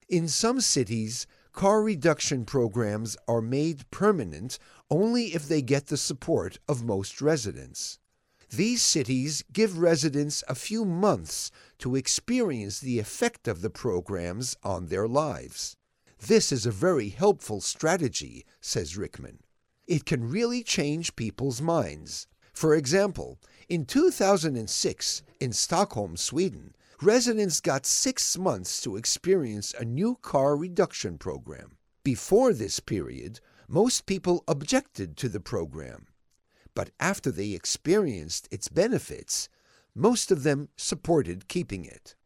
In some cities, car reduction programs are made permanent only if they get the support of most residents. These cities give residents a few months to experience the effect of the programs on their lives. This is a very helpful strategy, says Rickman. It can really change people's minds. For example, in 2006, in Stockholm, Sweden, residents got 6 months to experience a new car reduction program. Before this period, most people objected to the program. But after they experienced its benefits, most of them supported keeping it.